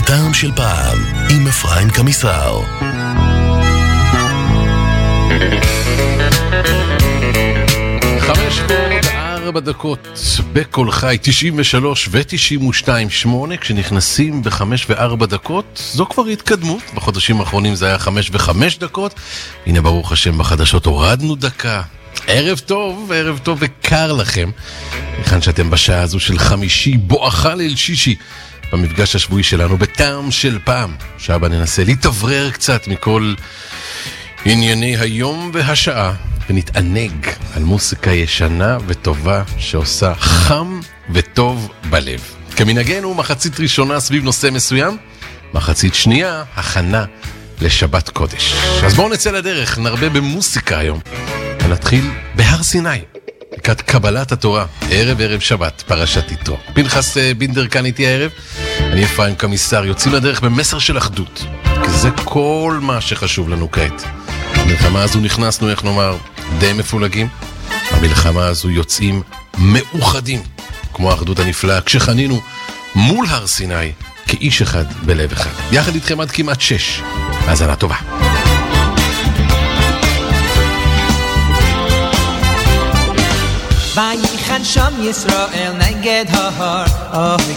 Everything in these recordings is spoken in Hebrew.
בטעם של פעם, עם אפרים קמיסר. ארבע דקות בכל חי 93 ו-92.8 כשנכנסים ב5 ו4 דקות זו כבר התקדמות. בחודשים האחרונים זה היה 5 ו5 דקות. הנה ברוך השם בחדשות הורדנו דקה. ערב טוב וקר לכם היכן שאתם בשעה הזו של חמישי בואכה ליל שישי במפגש השבועי שלנו בטעם של פעם, שעה בה ננסה להתאוורר קצת מכל ענייני היום והשעה ונתענג על מוסיקה ישנה וטובה שעושה חם וטוב בלב. כמנהגנו מחצית ראשונה סביב נושא מסוים, מחצית שנייה הכנה לשבת קודש. אז בואו נצא לדרך, נרבה במוסיקה היום ונתחיל בהר סיני לקראת קבלת התורה, ערב שבת, פרשת יתרו. פנחס בינדר כאן איתי הערב, אני אפרים קמיסר. יוצאים לדרך במסר של אחדות, כי זה כל מה שחשוב לנו כעת. במלחמה הזו נכנסנו, איך נאמר, די מפולגים. במלחמה הזו יוצאים מאוחדים, כמו האחדות הנפלאה, כשחנינו מול הר סיני כאיש אחד בלב אחד. יחד איתכם עד כמעט 6. האזנה טובה. ויחן שם ישראל נגד ההר, אוי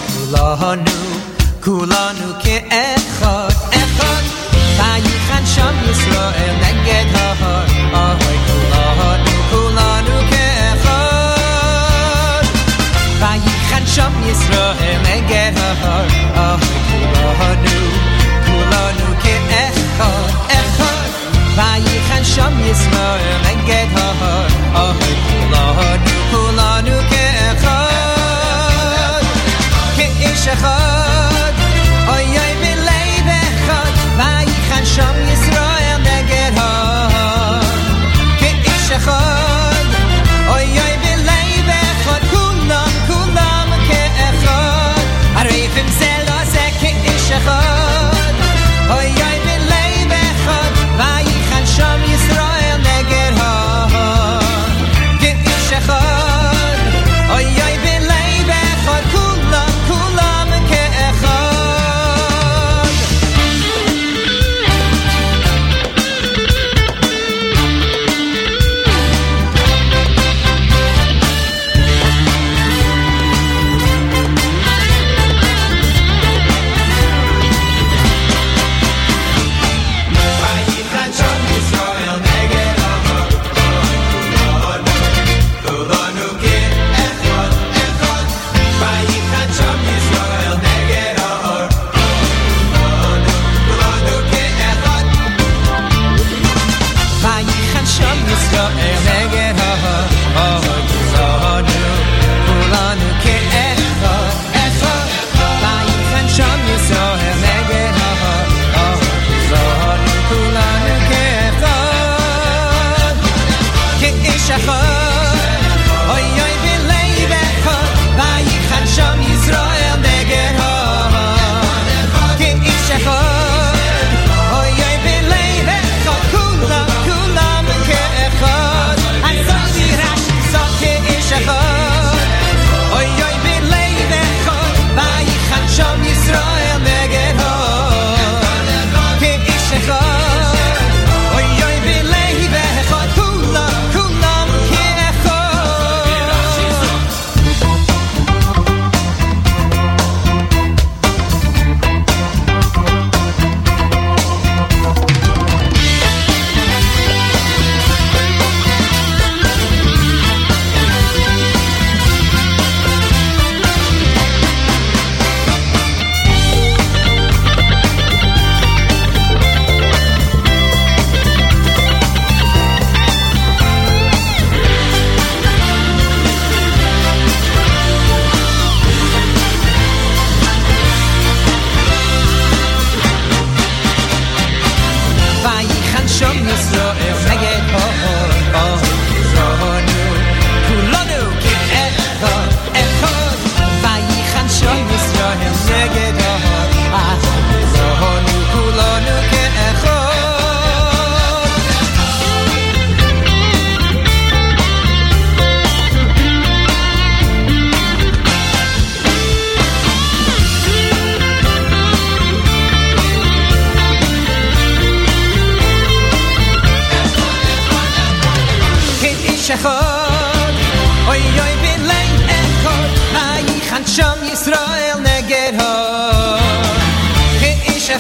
כולנו כאחד, אחד. ויחן שם ישראל נגד ההר, אוי כולנו כאחד. ויחן שם ישראל נגד ההר, אוי כולנו כאחד, אחד. ויחן שם ישראל נגד ההר, אוי כולנו כאחד, כאיש אחד, אוי בלב אחד. ויחן שם ישראל נגד ההר, כאיש אחד, אוי בלב אחד. כולם כאחד, הרי אם זה לא זה כאיש אחד, אוי בלב אחד. ויחן שם ישראל נגד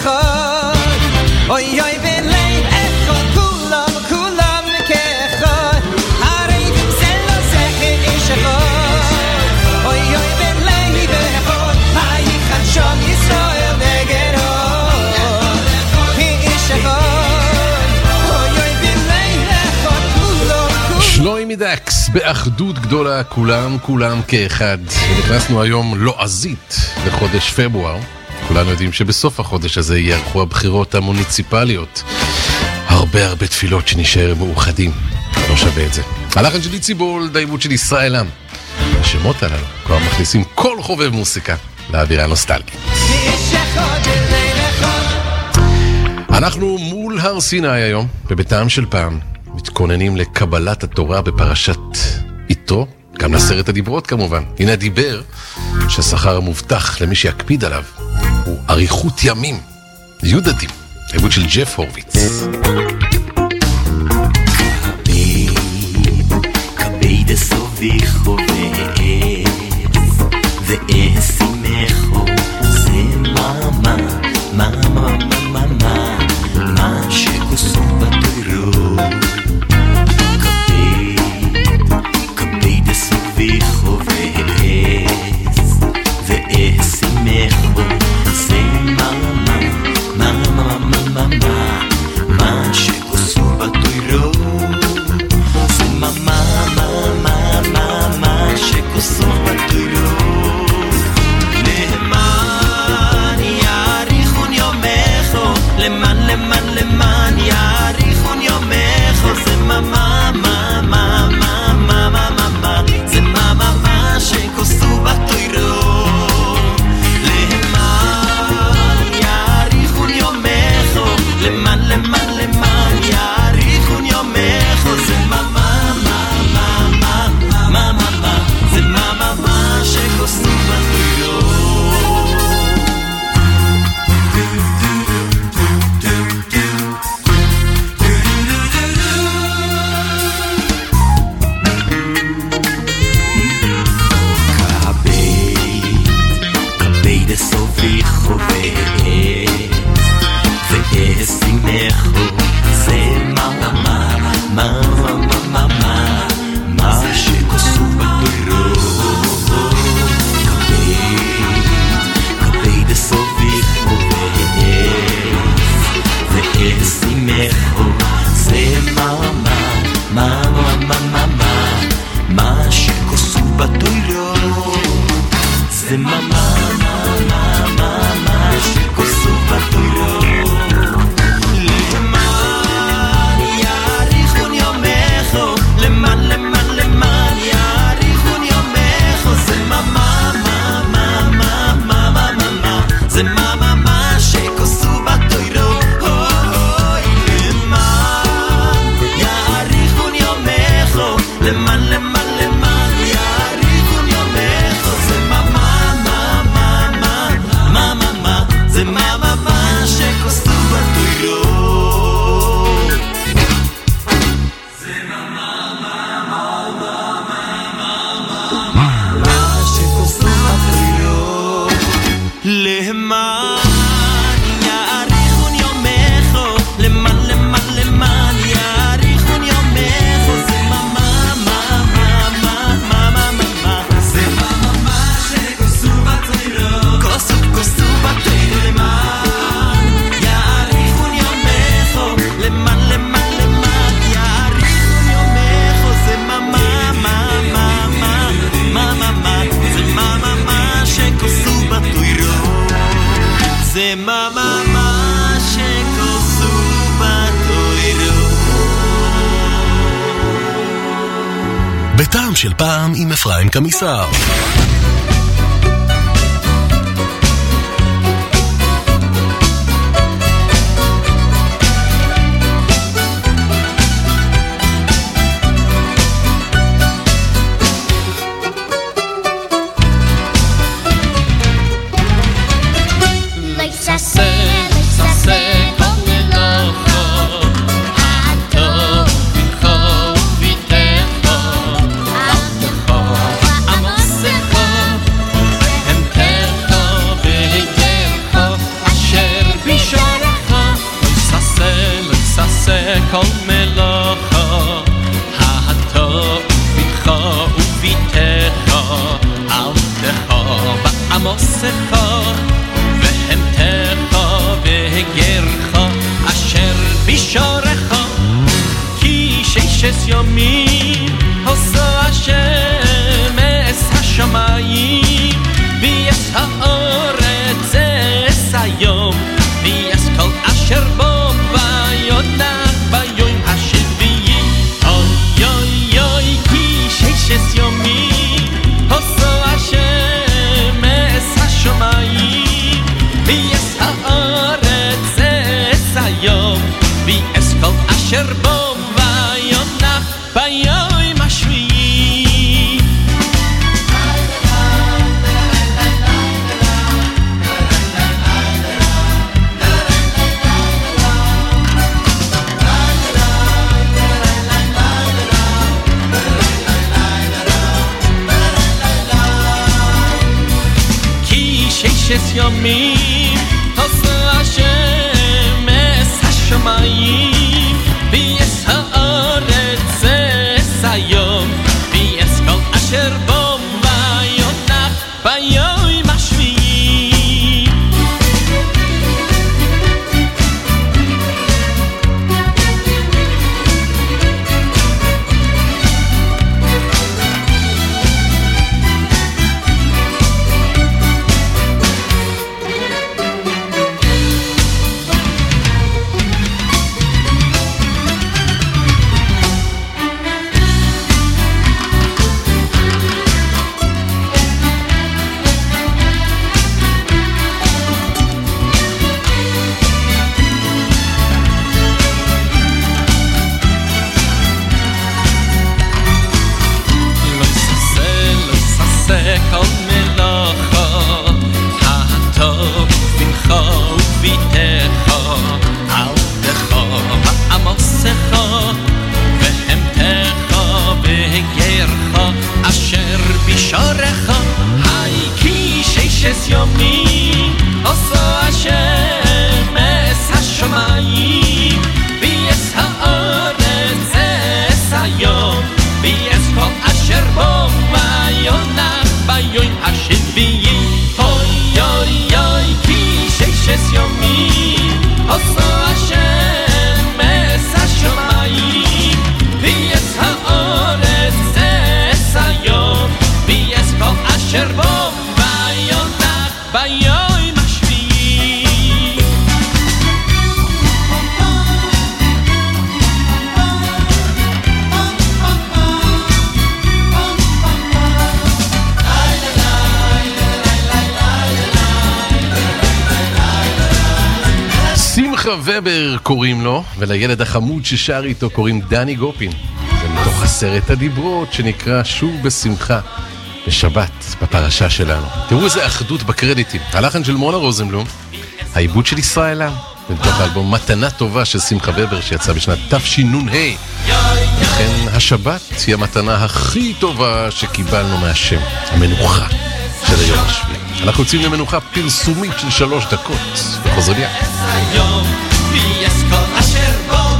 אחד אוי אוי בלב אחד כולם כאחד הרי זה לא זכר איש אחד אוי אוי בלב אחד היחד שם ישראל נגד איש אחד אוי אוי בלב אחד כולם שלוימי דקס באחדות גדולה כולם כאחד. ונכנסנו היום לועזית לחודש פברואר. כולנו יודעים שבסוף החודש הזה יערכו הבחירות המוניציפליות. הרבה תפילות שנשאר מאוחדים. לא שווה את זה. הלחן של ציבול, דיימות של ישראלם. השמות הללו כבר מכניסים כל חובב מוסיקה לאווירה נוסטלגית. אנחנו מול הר סיני היום, בביתם של פעם, מתכוננים לקבלת התורה בפרשת יתרו, גם לסרט הדיברות כמובן. הנה דיבר שהשכר המובטח למי שיקפיד עליו הוא אריכות ימים, יודדים, עיבוד של ג'ף הורוויץ. כבד סוביחו ואשימחו זה מאמה מה שכוסו בתוירו כבד סוביחו ואשימחו זה מאמה מה שכוסו בתוירו זה מאמה שכוסו בתוירו למען יאריכון יומך זה מה זה מה שכוסו בתוירו למען יאריכון יומך למען יאריכון יומך זה מה זה מה שכוסו בתוירו סוביחו ואשימחו זה מה שכוסו בתוירו כבד סוביחו ואשימחו זה מה שכוסו בתוירו זה שכוסו בתוירו למען יאריכון יומך למען יאריכון יומך זה זה מה שכוסו בתוירו למען יאריכון יומך למען יאריכון יומך זה זה מה שכוסו בתוירו זה מה שכוסו בתוירו למען יאריכון יומך למען יאריכון יומך זה זה מה שכוסו בתוירו כוסו בתוירו למען יאריכון יומך למען יאריכון יומך זה זה מה שכוסו בתוירו זה מה שכוסו בתוירו בטעם של פעם עם אפרים קמיסר. Amos עמוסך והמתך והגרך אשר בישורך כי ששת ימים עושה השם אס השמיים ויש האורץ אס היום ויש כל אשר בו ויונח ביום השביעי אוי אוי אוי כי ששת ימים עושה השם אס השמיים ויש האורץ אס היום ויש כל אשר בו ויונח ביום השביעי ששת ימים עושה השם אס השמיים ויש הארץ אס היום ויש כל אשר בו ויונח ביום השביעי כל מלאכה הטוב בנך וביתך עבדך ועמוסך והמתך והגרך אשר בישורך היי כי ששת ימים עושה השם אס השמיים ויש הארץ אס היום ויש כל אשר בו ויונח ביום השביעי אוי אוי אוי כי ששת ימים עושה השם אס השמיים ויש הארץ אס היום ויש כל אשר בו ויונח ביום השביעי שמחה ובר קוראים לו, ולילד החמוד ששר איתו קוראים דני גופין. זה מתוך הסרט הדיברות שנקרא שוב בשמחה בשבת בפרשה שלנו. תראו איזה אחדות בקרדיטים. הלחן של מונה רוזנבלום, העיבוד של ישראל עם, ומתוך האלבום מתנה טובה של שמחה ובר שיצא בשנת תשנ"ה. לכן השבת היא המתנה הכי טובה שקיבלנו מהשם, המנוחה של היום השביעי. אנחנו יוצאים למנוחה פרסומית של 3 דקות וחוזרים יחד. היום ויש כל אשר בו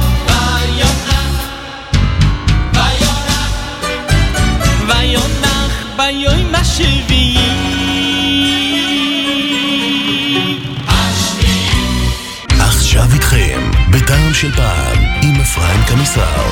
ויונח ביום השביעי עכשיו איתכם בטעם של פעם עם אפרים קמיסר.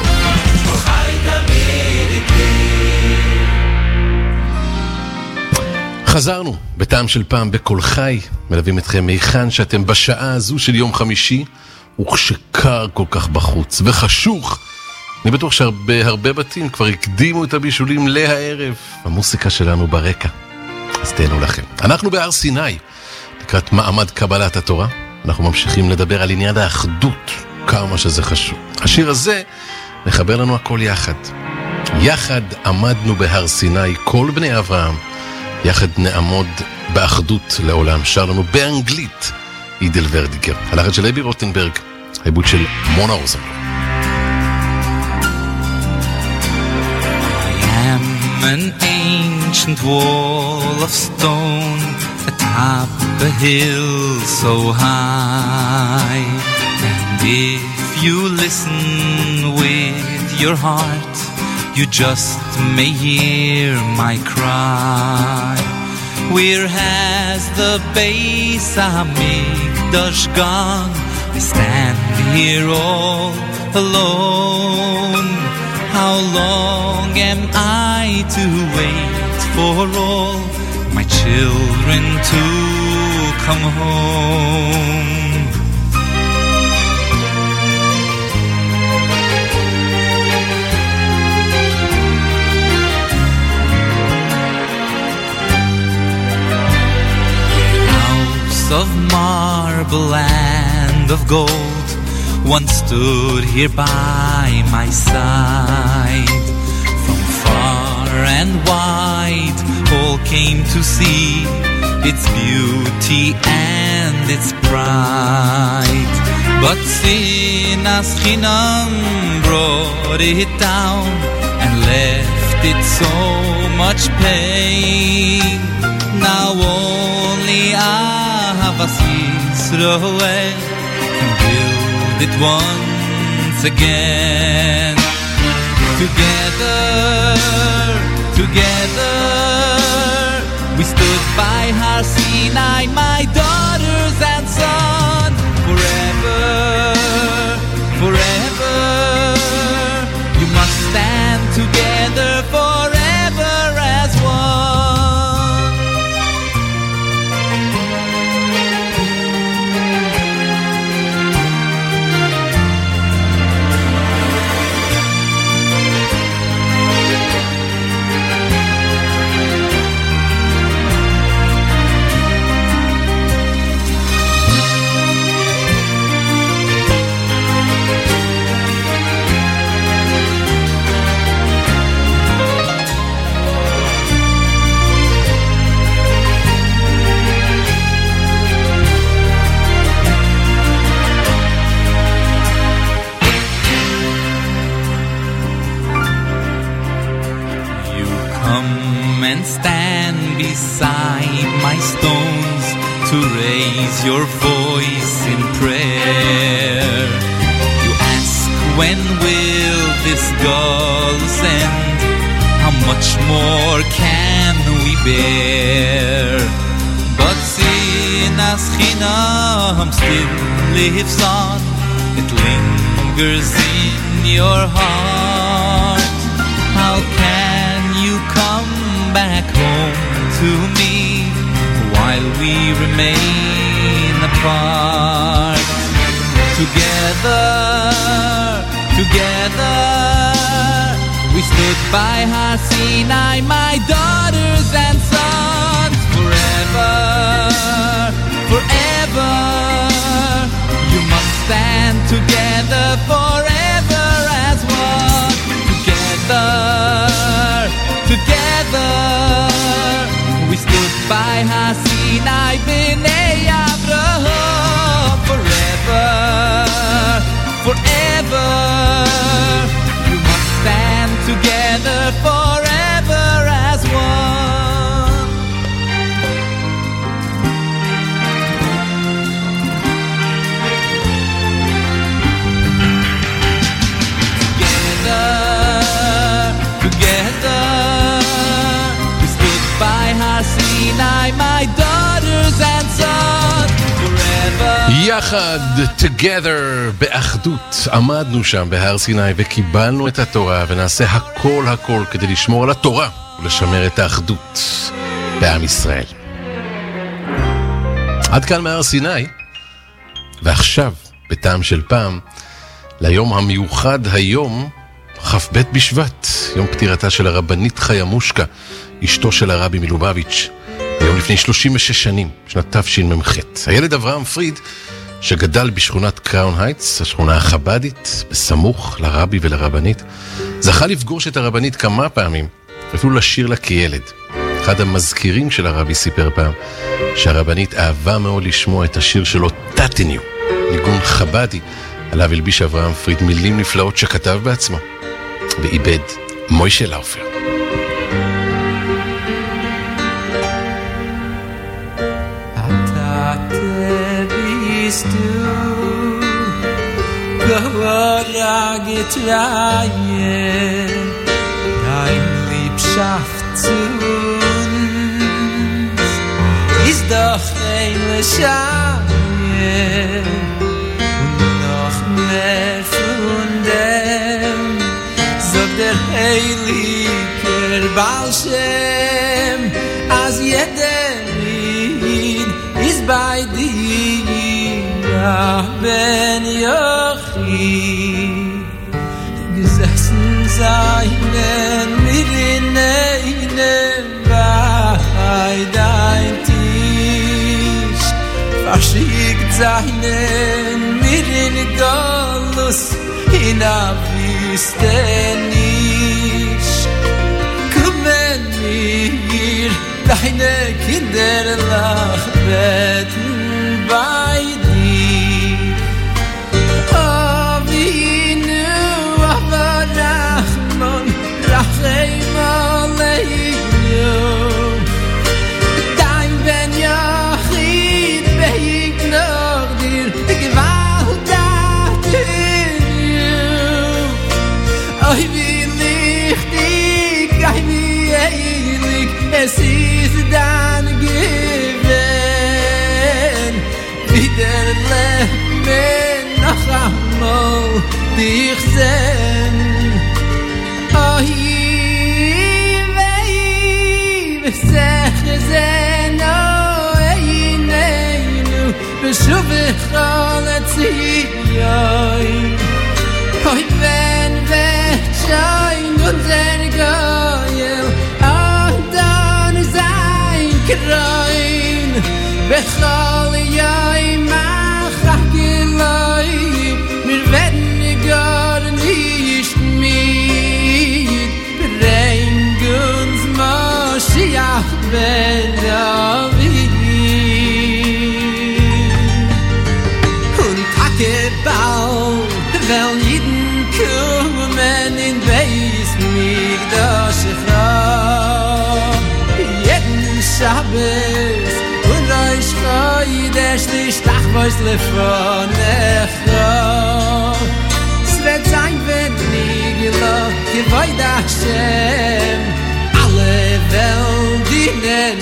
חזרנו בטעם של פעם בכל חי, מלווים אתכם מיכן שאתם בשעה הזו של יום חמישי, וכשקר כל כך בחוץ וחשוך. אני בטוח שהרבה בתים כבר הקדימו את הבישולים להערב, המוסיקה שלנו ברקע, אז תהנו לכם. אנחנו בהר סיני, לקראת מעמד קבלת התורה, אנחנו ממשיכים לדבר על עניין האחדות, כמה שזה חשוב. השיר הזה מחבר לנו הכל יחד. יחד עמדנו בהר סיני כל בני אברהם, יחד נעמוד באחדות לעולם. שר לנו באנגלית אידל ורדיגר, הלחן של אבי רוטנברג, העיבוד של מונה רוזנבלום. I am an ancient wall of stone atop a hill so high, and if you listen with your heart, you just may hear my cry. Where has the Beis Hamikdash gone? I stand here all alone. How long am I to wait for all my children to come home? Of marble and of gold once stood here by my side. From far and wide all came to see its beauty and its pride. But sinas chinam brought it down and left it so much pain. Now only Ahavas Yisroel can build it once again. Together, together, we stood by Har Sinai, my daughters and sons. Forever, forever, you must stand together forever as one. And stand beside my stones to raise your voice in prayer. You ask, when will this gauze end? How much more can we bear? But sinas chinam still lives on. It lingers in your heart. How can you come back home to me while we remain apart? Together, together, we stood by Har Sinai, my daughters and sons. Forever, forever, you must stand together forever as one. Together, together, we stood by Har Sinai, Bnei Avraham. Forever, forever, you must stand together forever as one. Together, together, by Har Sinai, my daughters and sons, forever. יחד, together, באחדות, עמדנו שם בהר סיני וקיבלנו את התורה, ונעשה הכל הכל כדי לשמור על התורה ולשמר את האחדות בעם ישראל. עד כאן מהר סיני, ועכשיו, בטעם של פעם, ליום המיוחד היום, כ"ב בשבט, יום פטירתה של הרבנית חיה מושקה, אשתו של הרבי מלובביץ', היום לפני 36 שנים, שנת תשמ"ח. הילד אברהם פריד, שגדל בשכונת קראון הייטס, השכונה החבדית, בסמוך לרבי ולרבנית, זכה לפגוש את הרבנית כמה פעמים, אפילו לשיר לה כילד. אחד המזכירים של הרבי סיפר פעם, שהרבנית אהבה מאוד לשמוע את השיר שלו, תתניו, ניגון חבדי, עליו הלביש אברהם פריד מילים נפלאות שכתב בעצמו, ואיבד מוישה לאופר. bist du geworget reihe dein Liebschaft zu uns Jochen l'Shayeh und noch mehr von dem sagt der Heiliger Baal Shem as jeder Lied ist bei dir Ben Yochid gesessen seinen mit in einem bei dein Tisch verschickt seinen mit in Golus in der Wüste nicht kommen wir deine Kinder lachen bei dir oh wie nu aber Rahman Rachem Aleinu dein Ben Yochid beignog dir Gewalt dat in you oi wie lichtig oi wie eilig es ist dann gewesen wieder leben noch einmal dich sehen oi wei besech zen oi neinu besuvich aletzioi oi wenn wetschein unser Goyel dann sein Krein bechal yai machagiloi mir werden gar nicht mit bring uns Moshiach ben David und Hakebau weil jeden kommen in Beis Migdash jeden Shabbos und Rosh Chodesh nishtach bois lefonecha es wird sein wenn Nigla Kevod Hashem alle Welt dienen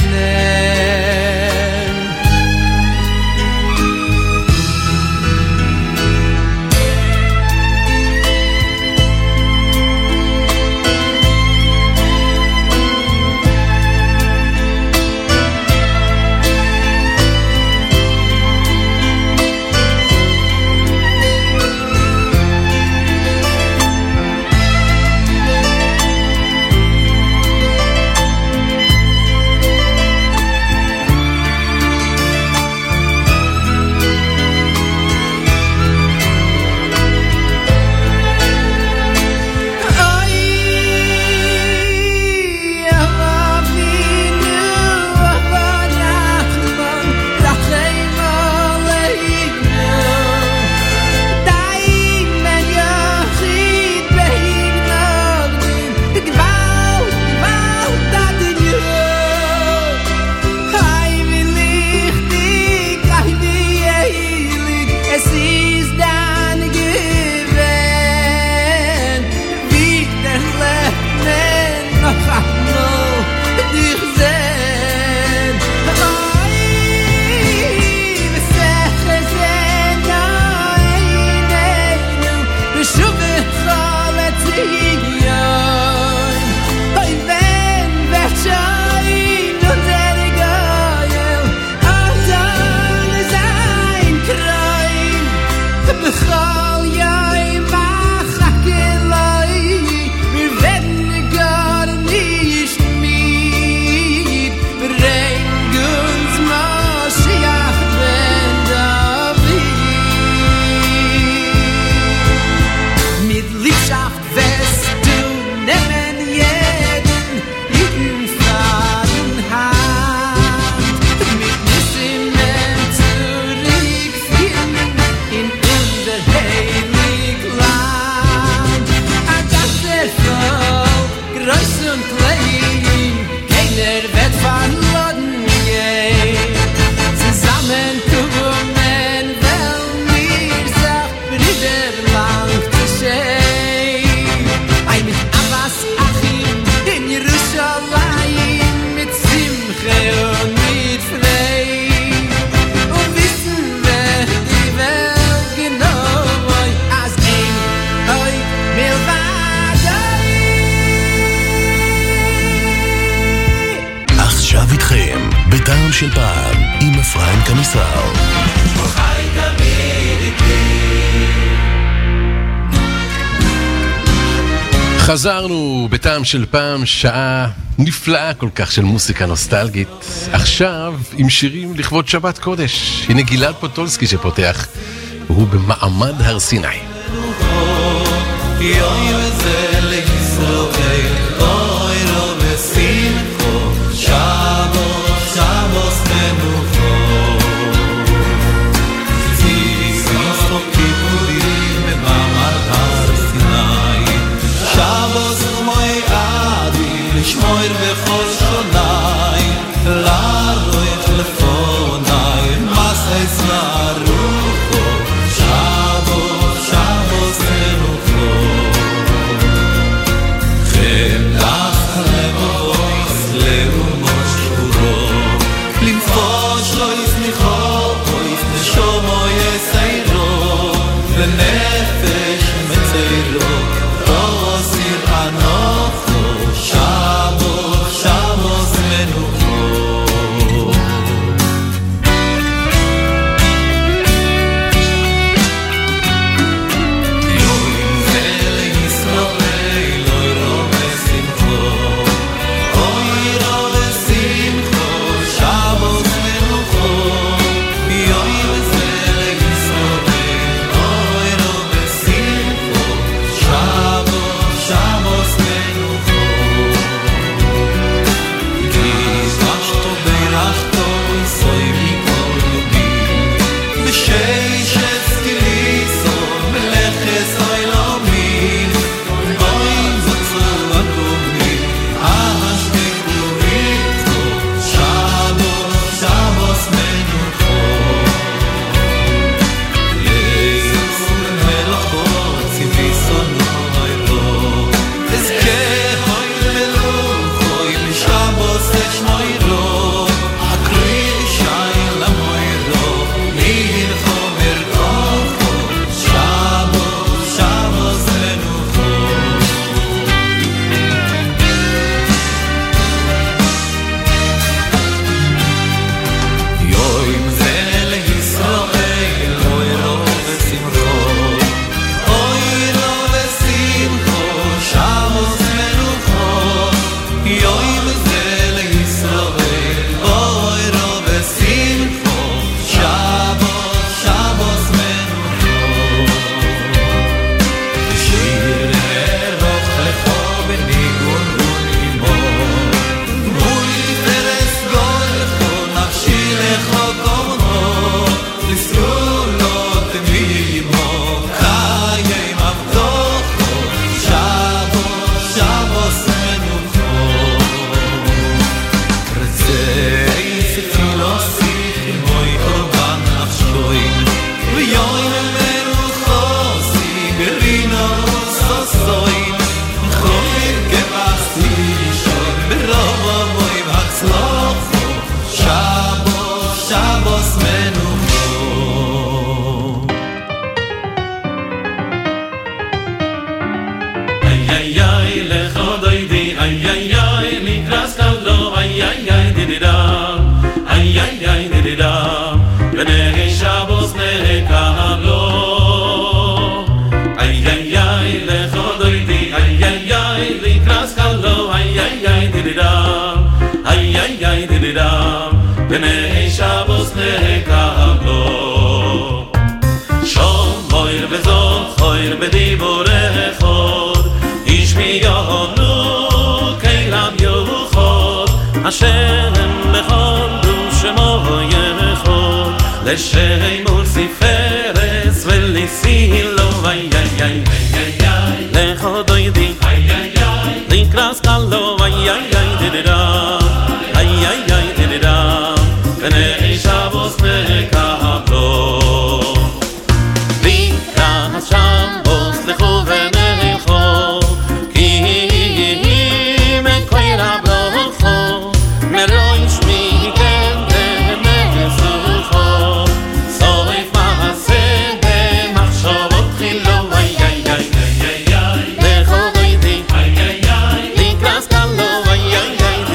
בטעם של פעם, עם אפרים קמיסר. חזרנו בטעם של פעם, שעה נפלאה כל כך של מוסיקה נוסטלגית. עכשיו עם שירים לכבוד שבת קודש. הנה גלעד פוטולסקי שפותח, והוא במעמד הר סיני. לשמור בכל שוני, לרוח לפוני, מסעס לרוחו, שבו, שבו סנוחו. חמלך לבויס, לאומו שבורו, למפוש לא יסמיכו, נשומו יסיירו, לנפש מציירו, תוסיר ענוכו. Shabbos, Shabbos menuchot. Yoim ze leYisrael, oy ro besimcho, oy ro besimcho, Shabbos menuchot. Yoim ze leYisrael, oy ro besimcho, Shabbos, Shabbos menuchot. Ay, ay, ay,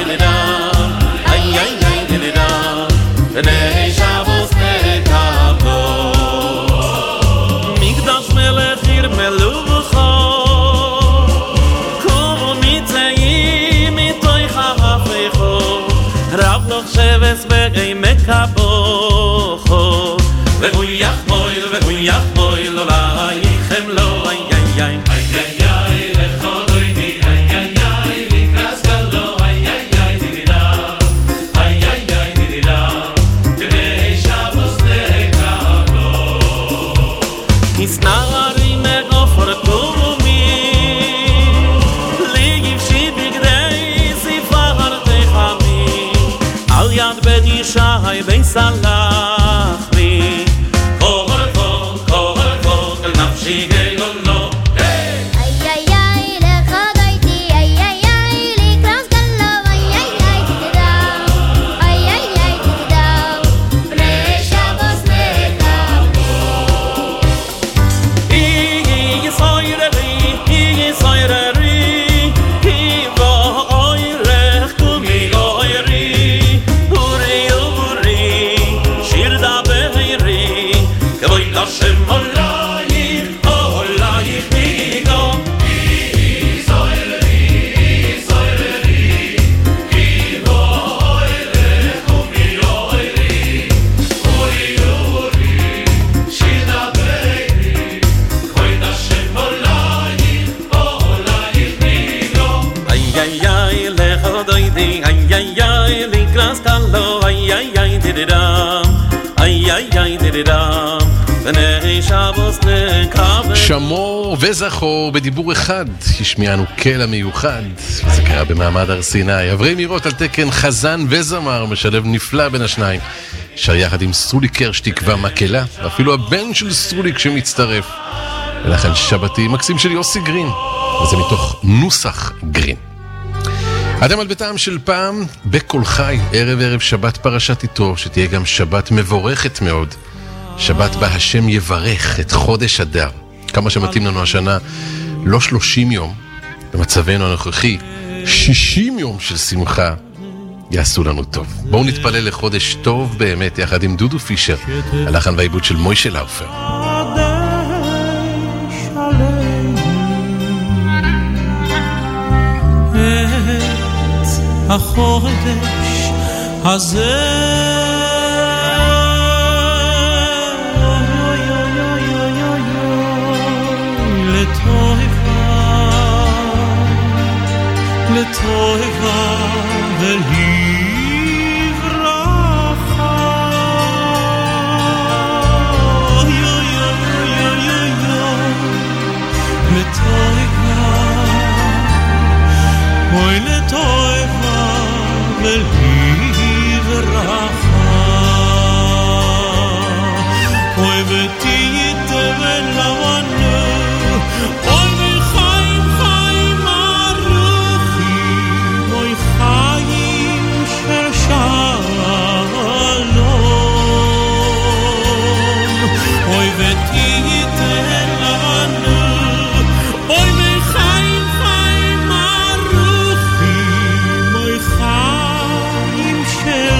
Shalom Sheves Be'emek HaBochor Ve'hu Yachmoil Lo La'ayichem Lo Ay Ay Ay Ay Ay Ay Lechodoidi Ay Ay Ay Likras Galo Ay Ay Ay Didida Ay Ay Ay Didida K'nei Shabbos Lekabo Isnari Me'ofor Tumi Ligiv Shibigdei Sifar Techami Al Yad Bedi Shai Ben Salachri שמור וזכור בדיבור אחד השמיענו קלע מיוחד, וזה קרה במעמד הר סיני. אברהם מירות על תקן חזן וזמר, משלב נפלא בין השניים, שר יחד עם סטרוליקר שתקווה מקהלה, ואפילו הבן של סטרוליק שמצטרף, ולכן שבתי מקסים של יוסי גרין, וזה מתוך נוסח גרין. אדם על ביתם של פעם בכל חי, ערב שבת פרשת איתו, שתהיה גם שבת מבורכת מאוד, שבת בה השם יברך את חודש אדר. כמה שמתאים לנו השנה, לא 30 יום, במצבנו הנוכחי, 60 יום של שמחה יעשו לנו טוב. בואו נתפלל לחודש טוב באמת, יחד עם דודו פישר, הלחן והעיבוד של מוישה לאופר. החודש הזה לטובה ולברכה לטובה אוי לטובה ולברכה אוי ותהייתם לנו אוי וחיים חיים ארוכים אוי חיים של שלום אוי ותהייתם לנו אוי וחיים חיים ארוכים אוי חיים של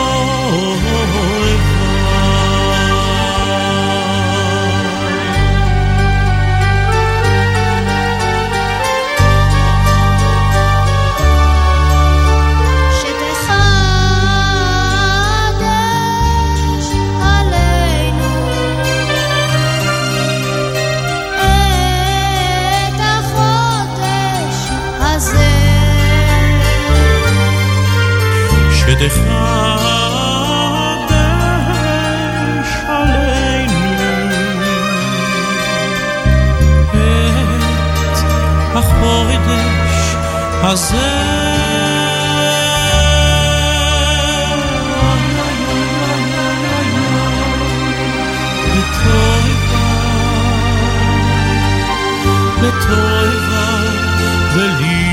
שתחדש עלינו את החודש הזה לטובה ולי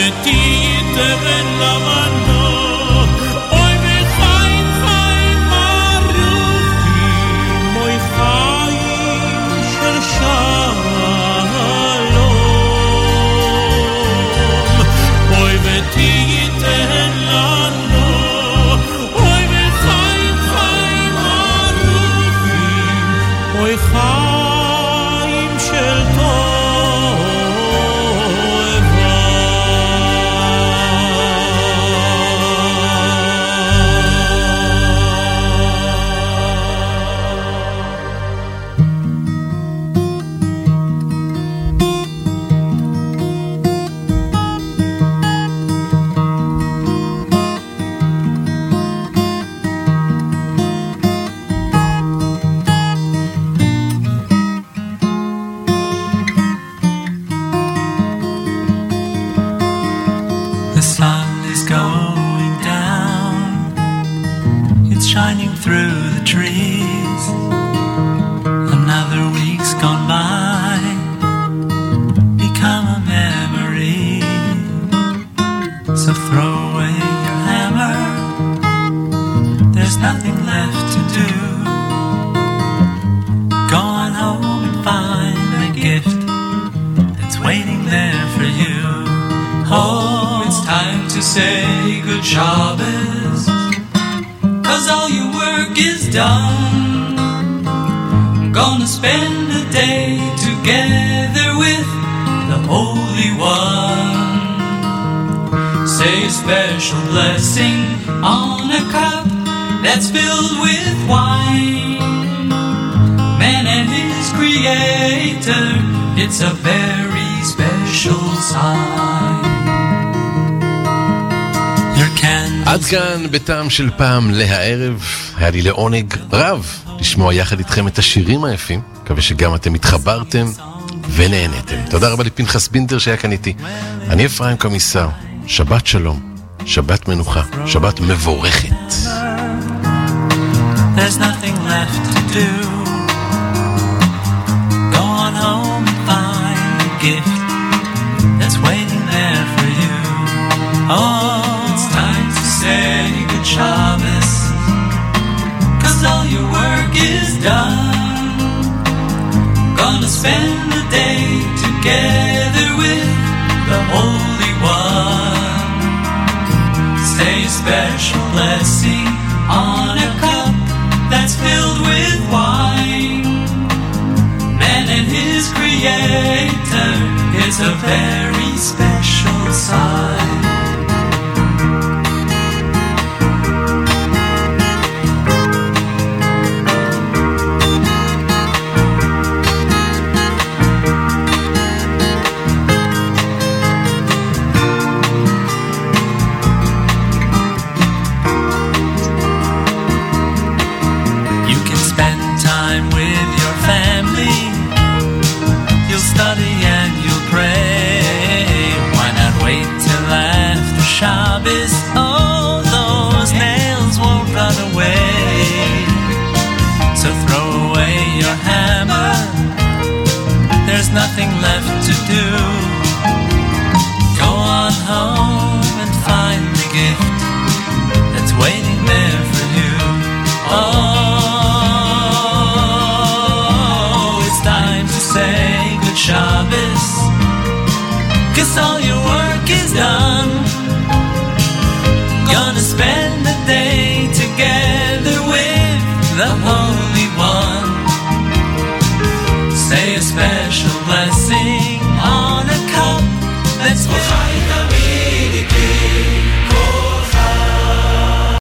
ותיתן למנו אוי וחיים חיים ארוכים אוי חיים של שלום אוי ותיתן לנו אוי וחיים חיים ארוכים אוי חיים של טוב shining through the trees. Another week's gone by, become a memory. So throw away your hammer, there's nothing left to do. Go on home and find the gift that's waiting there for you. Oh, it's time to say good Shabbos, 'cause all your work is done. Gonna spend a day together with the Holy One. Say a special blessing on a cup that's filled with wine. Man and his Creator, it's a very special sign. עד כאן בטעם של פעם להערב. היה לי לעונג רב לשמוע יחד איתכם את השירים היפים. מקווה שגם אתם התחברתם ונהנתם. תודה רבה לפנחס בינדר שהיה כאן איתי. אני אפרים קמיסר. שבת שלום, שבת מנוחה, שבת מבורכת. There's nothing left to do. Go on home and find the gift that's waiting there for you. Oh, it's time to say good Shabbos, 'cause all your work is done. Gonna spend the day together with the Holy One. Say a special blessing on a cup that's filled with wine. Man and his Creator is a very special sign. Study and you'll pray. Why not wait till after Shabbos? Oh, those nails won't run away. So throw away your hammer, there's nothing left to do. Go on home and find the gift that's waiting there for you. Oh, it's time to say Shabbos, 'cause all your work is done. Gonna spend the day together with the Holy One. Say a special blessing